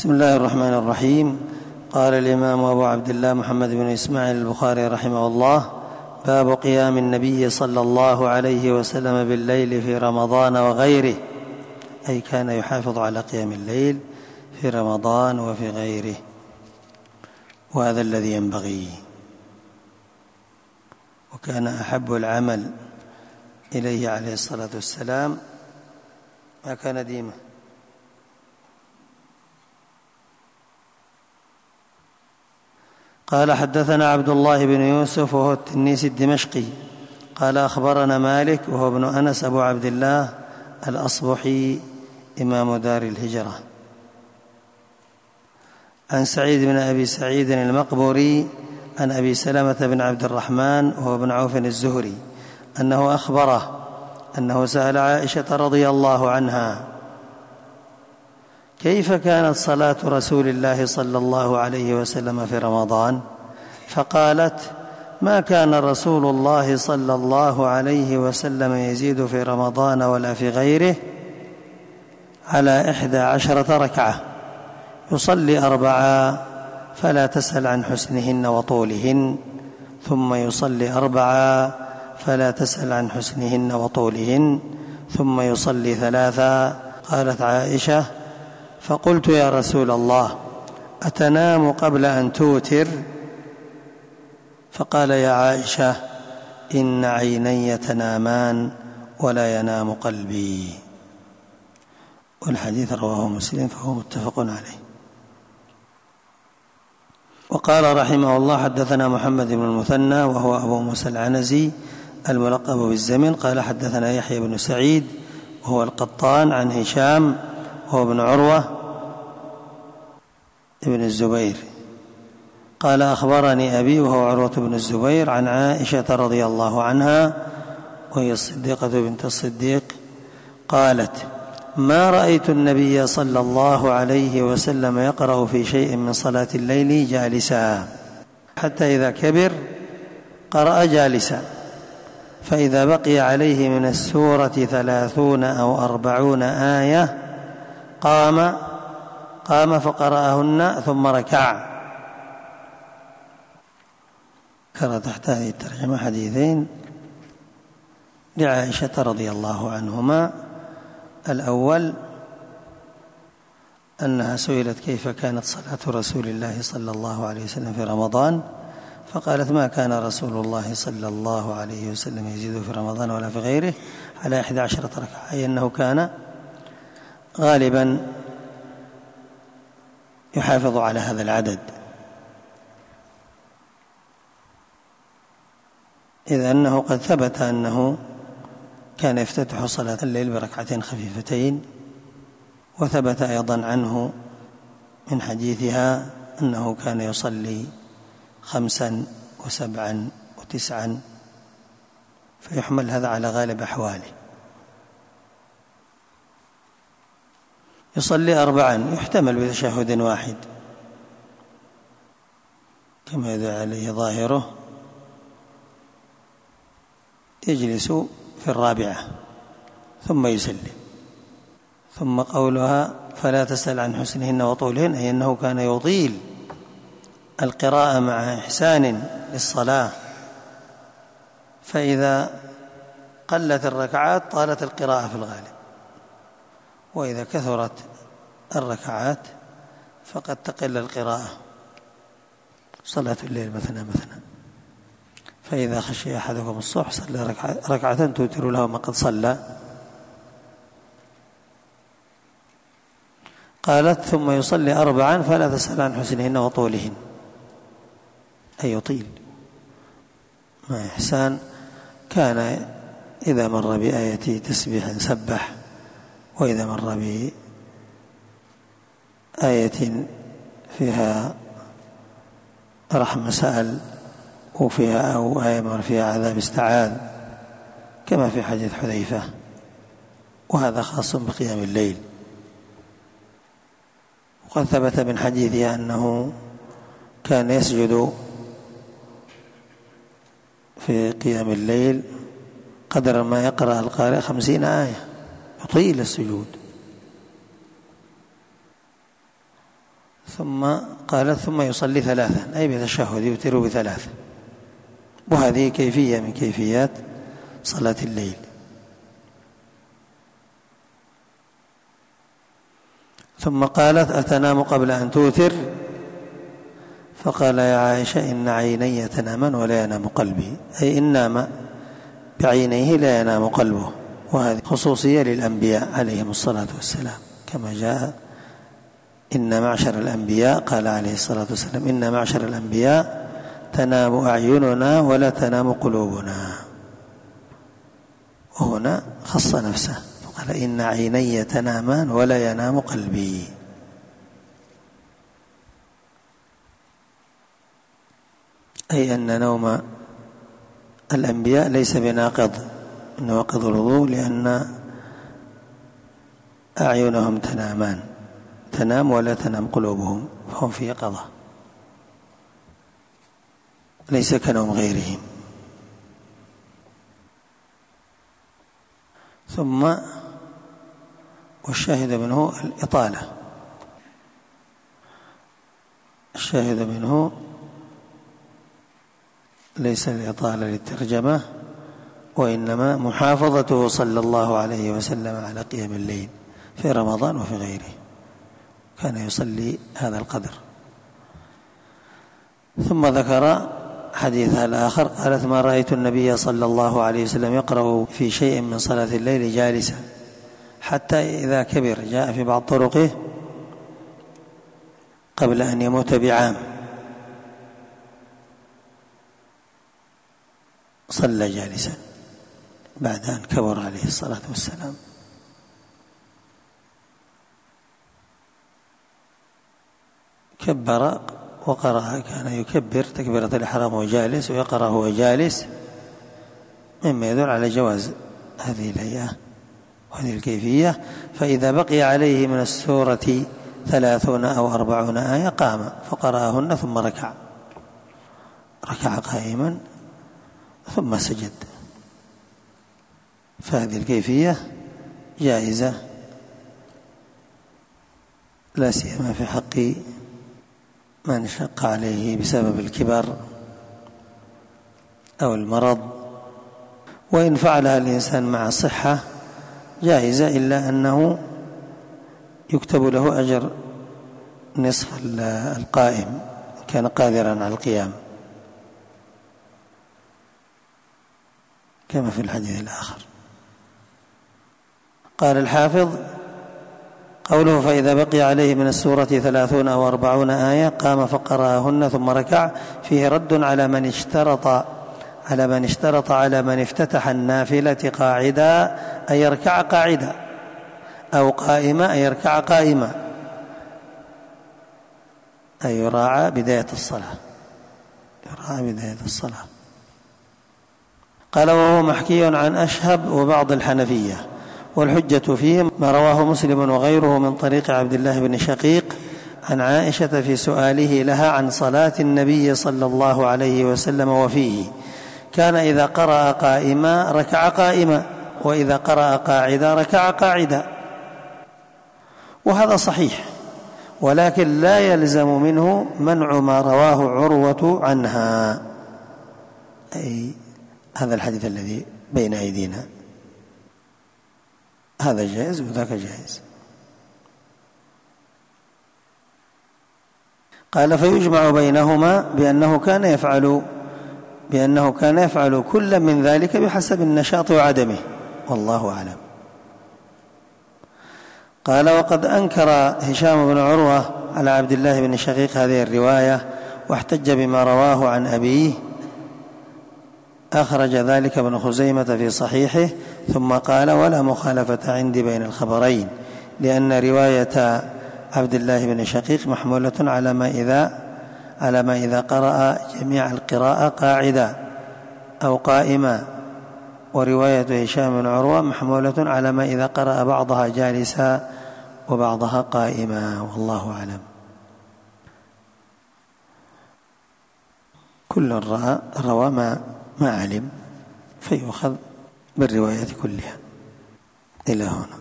بسم الله الرحمن الرحيم. قال الإمام أبو عبد الله محمد بن إسماعيل البخاري رحمه الله: باب قيام النبي صلى الله عليه وسلم بالليل في رمضان وغيره، أي كان يحافظ على قيام الليل في رمضان وفي غيره، وهذا الذي ينبغي. وكان أحب العمل إليه عليه الصلاة والسلام ما كان ديمه. قال: حدثنا عبد الله بن يوسف وهو التنيسي الدمشقي قال: أخبرنا مالك وهو ابن أنس أبو عبد الله الأصبحي إمام دار الهجرة، عن سعيد بن أبي سعيد المقبوري عن أبي سلمة بن عبد الرحمن وهو ابن عوف الزهري أنه أخبره أنه سأل عائشة رضي الله عنها: كيف كانت صلاة رسول الله صلى الله عليه وسلم في رمضان؟ فقالت: ما كان رسول الله صلى الله عليه وسلم يزيد في رمضان ولا في غيره على 11 ركعة، يصلي 4 فلا تسأل عن حسنهن وطولهن، ثم يصلي 4 فلا تسأل عن حسنهن وطولهن، ثم يصلي 3. قالت عائشة: فقلت: يا رسول الله، أتنام قبل أن توتر؟ فقال: يا عائشة، إن عيني تنامان ولا ينام قلبي. والحديث رواه مسلم فهو متفق عليه. وقال رحمه الله: حدثنا محمد بن المثنى وهو أبو موسى العنزي الملقب بالزمن قال: حدثنا يحيى بن سعيد وهو القطان عن هشام وهو ابن عروة ابن الزبير قال: أخبرني أبي وهو عروة بن الزبير عن عائشة رضي الله عنها وهي الصديقة بنت الصديق قالت: ما رأيت النبي صلى الله عليه وسلم يقرأ في شيء من صلاة الليل جالسا، حتى إذا كبر قرأ جالسا، فإذا بقي عليه من السورة 30 أو 40 آية قام فقرأهن ثم ركع. ذكر تحت هذه الترجمة حديثين لعائشة رضي الله عنهما: الأول أنها سئلت كيف كانت صلاة رسول الله صلى الله عليه وسلم في رمضان، فقالت: ما كان رسول الله صلى الله عليه وسلم يزيد في رمضان ولا في غيره على 11 ركعة، أي أنه كان غالبا يحافظ على هذا العدد، إذ أنه قد ثبت أنه كان يفتتح صلاة الليل بركعتين خفيفتين، وثبت أيضا عنه من حديثها أنه كان يصلي 5 و7 و9، فيحمل هذا على غالب أحواله. يصلي 4 يحتمل بتشهد واحد كما يدعى عليه ظاهره، يجلس في 4 ثم يسلم. ثم قولها فلا تسأل عن حسنهن وطولهن، أي أنه كان يطيل القراءة مع إحسان للصلاة، فإذا قلت الركعات طالت القراءة في الغالب، وإذا كثرت الركعات فقد تقل القراءة. صلاة الليل مثنى، فإذا خشي أحدكم الصبح صلى 2 توتر له ما قد صلى. قالت: ثم يصلي 4 فلا تسأل عن حسنهن وطولهن، أي يطيل مع إحسان. كان إذا مر بآية تسبيح سبح، وإذا مر بآية فيها رحمة سأل، وفيها أو آية مر فيها عذاب استعاذ، كما في حديث حذيفة، وهذا خاص بقيام الليل. وقد ثبت من حديثها أنه كان يسجد في قيام الليل قدر ما يقرأ القارئ 50 آية، يطيل السجود. ثم قالت ثم يصلي ثلاثا أي بتشهد يوتر بثلاث، وهذه كيفية من كيفيات صلاة الليل. ثم قالت أتنام قبل أن توتر؟ فقال يا عائشة إن عيني تنامان ولا ينام قلبي، أي إن نام بعينيه لا ينام قلبه، وهذه خصوصية للأنبياء عليهم الصلاة والسلام، كما جاء إن معشر الأنبياء قال عليه الصلاة والسلام إن معشر الأنبياء تنام أعيننا ولا تنام قلوبنا، وهنا خص نفسه فقال إن عيني تنامان ولا ينام قلبي. أي أن نوم الأنبياء ليس بناقض من نواقض الوضوء، لأن أعينهم تنام ولا تنام قلوبهم، فهم في يقظة ليس كنوم غيرهم. ثم والشاهد منه الإطالة، الشاهد منه ليس الإطالة للترجمة، وإنما محافظته صلى الله عليه وسلم على قيام الليل في رمضان وفي غيره، كان يصلي هذا القدر. ثم ذكر حديثها الآخر قالت ما رأيت النبي صلى الله عليه وسلم يقرأ في شيء من صلاة الليل جالسا حتى إذا كبر، جاء في بعض طرقه قبل أن يموت بعام صلى جالسا بعد أن كبر عليه الصلاة والسلام. كبر وقرأ، كان يكبر تكبيرة الإحرام وهو جالس ويقرأ وهو جالس، مما يدل على جواز هذه الهيئة وهذه الكيفية. فإذا بقي عليه من السورة 30 أو 40 آية قام فقرأهن ثم ركع قائما ثم سجد، فهذه الكيفية جائزة لا سيما في حق من شق عليه بسبب الكبر أو المرض. وإن فعلها الإنسان مع الصحة جائزة، إلا أنه يكتب له أجر نصف القائم كان قادرا على القيام، كما في الحديث الآخر. قال الحافظ قوله فإذا بقي عليه من السورة 30 أو 40 آية قام فقرأهن ثم ركع، فيه رد على من اشترط على من افتتح النافلة قاعدا أن يركع قاعدا، أو قائما أن يركع قائما، أي يراعى بداية الصلاة. قال وهو محكي عن أشهب وبعض الحنفية، والحجة فيه ما رواه مسلم وغيره من طريق عبد الله بن شقيق عن عائشة في سؤاله لها عن صلاة النبي صلى الله عليه وسلم، وفيه كان إذا قرأ قائما ركع قائما، وإذا قرأ قاعدا ركع قاعدا. وهذا صحيح، ولكن لا يلزم منه منع ما رواه عروة عنها، أي هذا الحديث الذي بين أيدينا، هذا جائز وذاك جائز. قال فيجمع بينهما بأنه كان يفعل كل من ذلك بحسب النشاط وعدمه، والله أعلم. قال وقد أنكر هشام بن عروة على عبد الله بن شقيق هذه الرواية، واحتج بما رواه عن أبيه، أخرج ذلك ابن خزيمة في صحيحه، ثم قال ولا مخالفة عندي بين الخبرين، لأن رواية عبد الله بن شقيق محمولة على ما إذا قرأ جميع القراءة قاعدا أو قائما، ورواية هشام بن عروة محمولة على ما إذا قرأ بعضها جالسا وبعضها قائما، والله أعلم. كل روى ما علم فيؤخذ بالروايات كلها. إلى هنا.